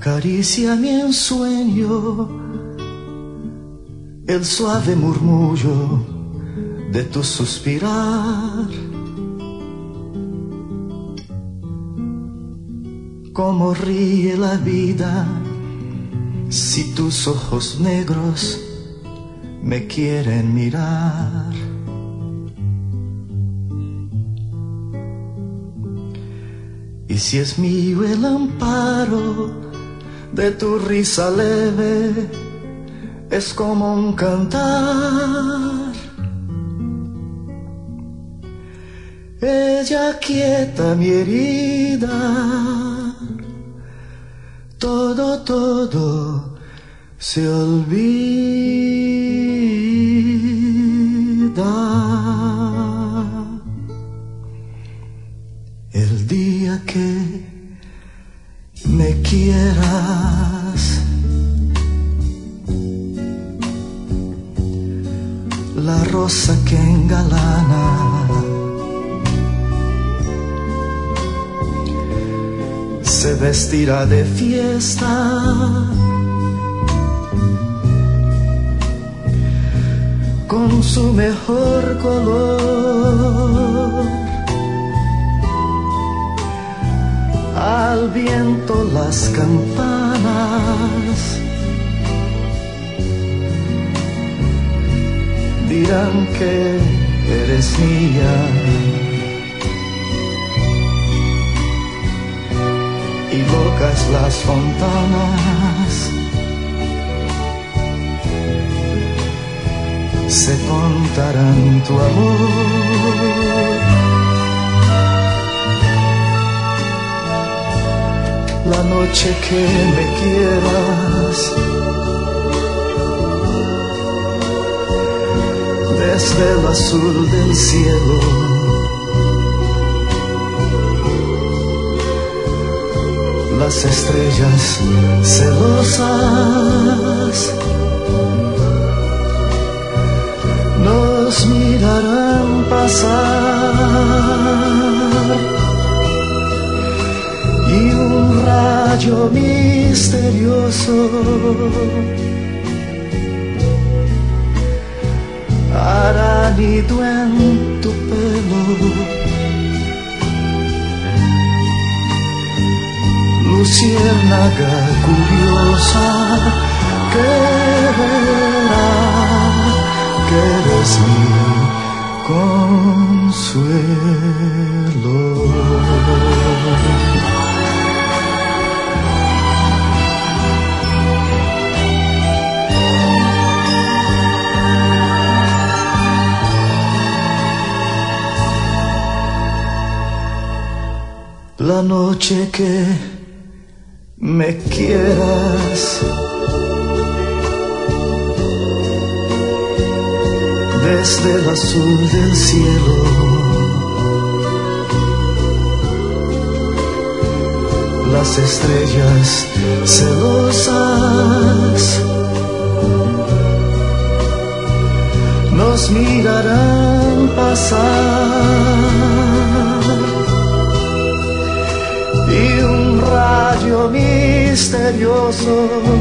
Acaricia mi ensueño el suave murmullo de tu suspirar. Cómo ríe la vida si tus ojos negros me quieren mirar. Y si es mío el amparo de tu risa leve, es como un cantar. Ella quieta mi herida, todo se olvida. El día que me quieras, la rosa que engalana se vestirá de fiesta con su mejor color. Al viento las campanas dirán que eres mía, y locas las fontanas se contarán tu amor. La noche que me quieras, desde el azul del cielo, las estrellas celosas nos mirarán pasar, y un rayo misterioso hará nido en tu pelo. Luciérnaga curiosa que verá que eres mi consuelo. La noche que me quieras, desde el azul del cielo, las estrellas celosas nos mirarán pasar, y un rayo misterioso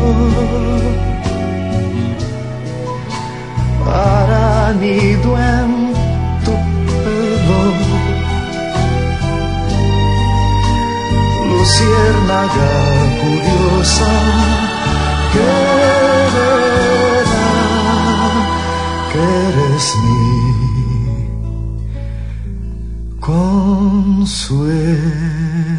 hará nido en tu pelo. Luciérnaga curiosa que verá que eres mi consuelo.